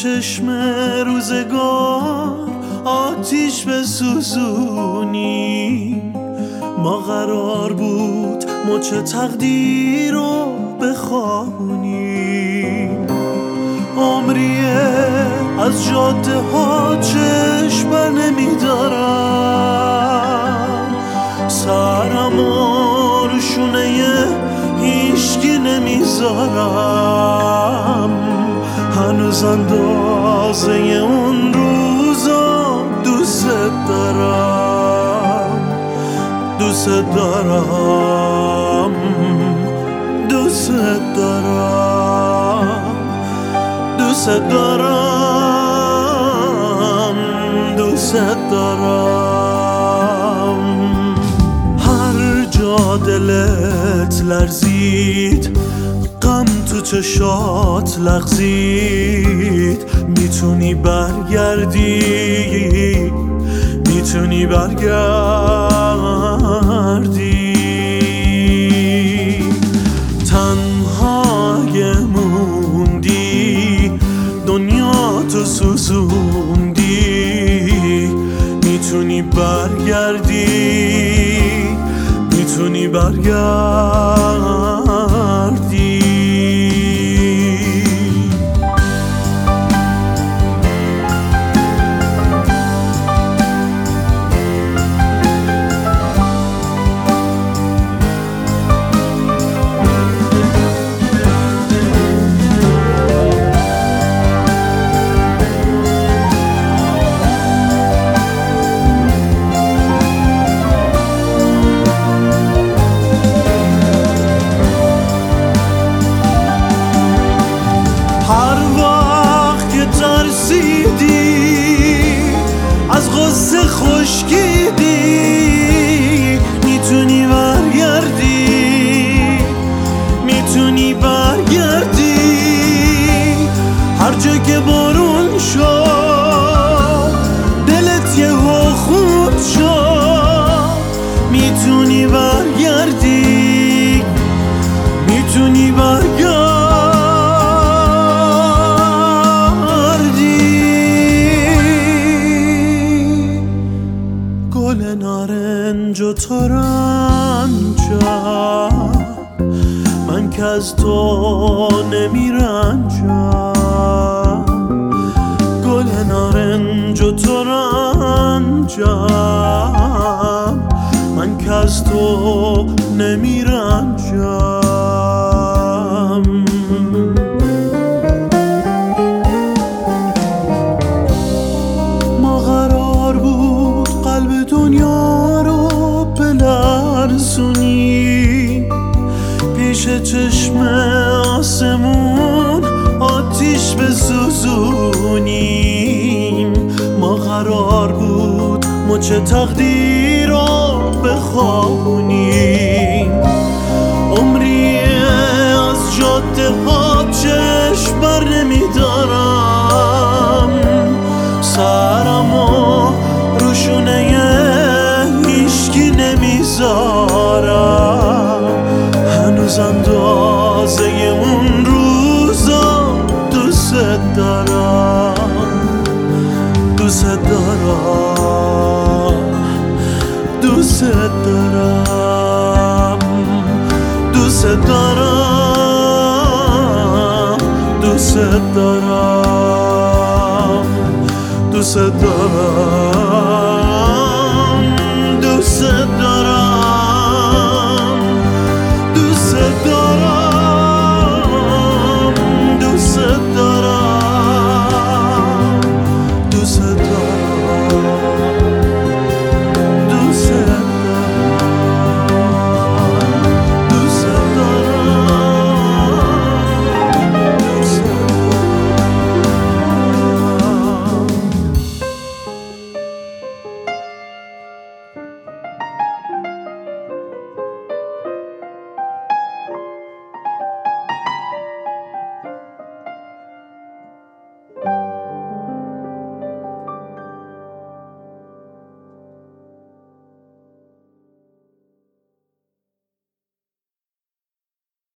چشم روزگار آتیش بسوزونیم. ما قرار بود مچ تقدیر رو بخوابونیم. عمریه از جاده ها چشم بر نمیدارم، سرم و روشونه هیچکی نمیذارم. هنوز اندازه اون روزا دوست دارم، دوست دارم، دوست دارم، دوست دارم، دوست دارم. هر جا دلت لرزید، غم تو چشات لغزید، میتونی برگردی، میتونی برگردی. تنهای موندی، دنیا تو سوزوندی، میتونی برگردی، میتونی برگردی. هر وقت که ترسیدی، از غصه خشکیدی، میتونی برگردی، میتونی برگردی. هر جا که بارون شد، دلت یهو خون شد، میتونی برگردی، میتونی برگردی. گل نارنج و ترنجم، من که از تو نمیرنجم. گل نارنج و ترنجم، من که از تو نمیرنجم. ما قرار بود قلب دنیا رو بلرزونی، پیش چشم آسمون آتیش بسوزونیم. ما قرار بود مچ تقدیر رو بخوابونیم. عمریه از جاده ها چشم بر نمیدارم، سرم و روشونه هیچکی نمیذارم. هنوز اندازه اون روزا دوست دارم، دوست دارم، دوست دارم، دوست دارم، دوست دارم، دوست دارم.